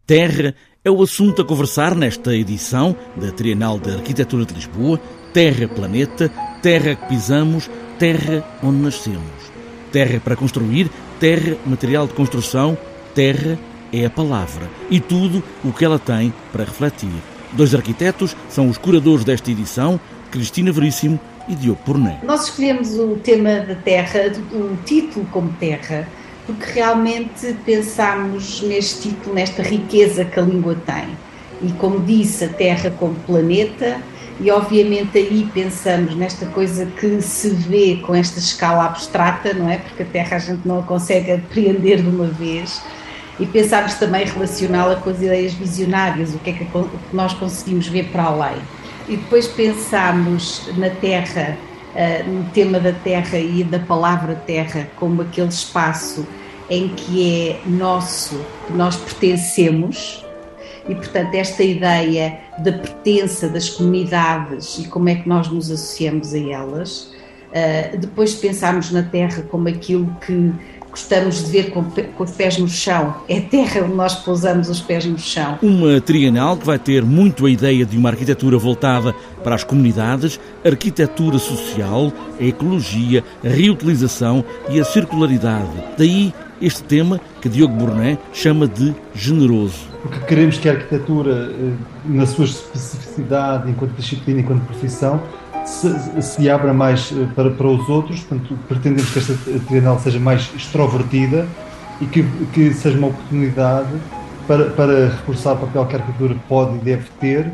Terra é o assunto a conversar nesta edição da Trienal de Arquitetura de Lisboa. Terra, planeta, terra que pisamos, terra onde nascemos. Terra para construir, terra, material de construção, terra é a palavra e tudo o que ela tem para refletir. Dois arquitetos são os curadores desta edição, Cristina Veríssimo e Diogo Burné. Nós escolhemos o tema da terra, o título como terra, porque realmente pensámos neste título, nesta riqueza que a língua tem. E como disse, a terra como planeta, e obviamente aí pensamos nesta coisa que se vê com esta escala abstrata, não é? Porque a terra a gente não a consegue apreender de uma vez. E pensámos também relacioná-la com as ideias visionárias, o que é que nós conseguimos ver para além. E depois pensámos na terra, no tema da terra e da palavra terra como aquele espaço em que é nosso, que nós pertencemos, e portanto esta ideia da pertença das comunidades e como é que nós nos associamos a elas. Depois pensámos na terra como aquilo que gostamos de ver com os pés no chão, é a terra onde nós pousamos os pés no chão. Uma trienal que vai ter muito a ideia de uma arquitetura voltada para as comunidades, arquitetura social, a ecologia, a reutilização e a circularidade. Daí este tema que Diogo Burné chama de generoso. Porque queremos que a arquitetura, na sua especificidade, enquanto disciplina, enquanto profissão, se abra mais para os outros. Portanto, pretendemos que esta trienal seja mais extrovertida e que seja uma oportunidade para reforçar o papel que a arquitetura pode e deve ter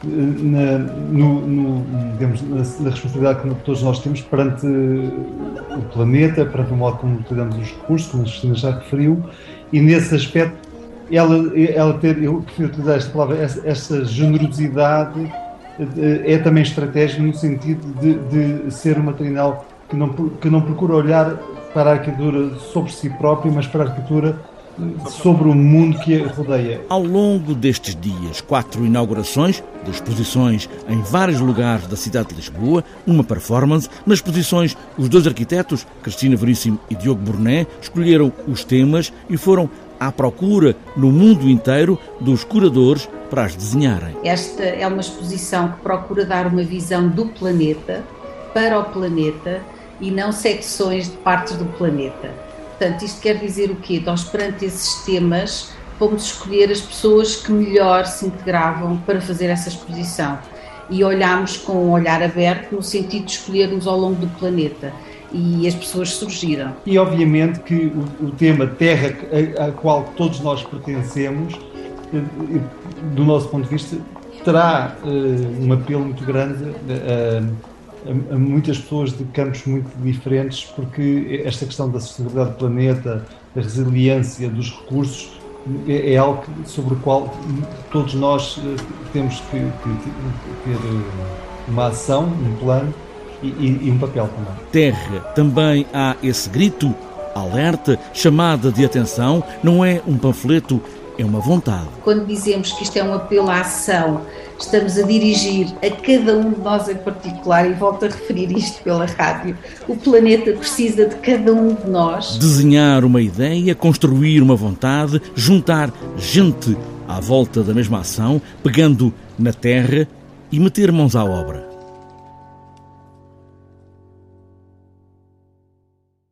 na responsabilidade que todos nós temos perante o planeta, perante o modo como utilizamos os recursos, como a Cristina já referiu, e nesse aspecto eu prefiro utilizar esta palavra, esta generosidade é também estratégica no sentido de ser uma trienal que não procura olhar para a arquitetura sobre si própria, mas para a arquitetura sobre o mundo que a rodeia. Ao longo destes dias, 4 inaugurações de exposições em vários lugares da cidade de Lisboa, uma performance. Nas exposições, os dois arquitetos, Cristina Veríssimo e Diogo Burné, escolheram os temas e foram à procura no mundo inteiro dos curadores para as desenharem. Esta é uma exposição que procura dar uma visão do planeta para o planeta e não secções de partes do planeta. Portanto, isto quer dizer o quê? Nós, perante esses temas, fomos escolher as pessoas que melhor se integravam para fazer essa exposição e olhámos com um olhar aberto no sentido de escolhermos ao longo do planeta. E as pessoas surgiram. E obviamente que o tema terra, a qual todos nós pertencemos, do nosso ponto de vista, terá um apelo muito grande a muitas pessoas de campos muito diferentes, porque esta questão da sustentabilidade do planeta, da resiliência dos recursos, é algo sobre o qual todos nós temos que ter uma ação, um plano, e um papel também. Terra, também há esse grito, alerta, chamada de atenção, não é um panfleto, é uma vontade. Quando dizemos que isto é um apelo à ação, estamos a dirigir a cada um de nós em particular, e volto a referir isto pela rádio, o planeta precisa de cada um de nós. Desenhar uma ideia, construir uma vontade, juntar gente à volta da mesma ação, pegando na terra e meter mãos à obra.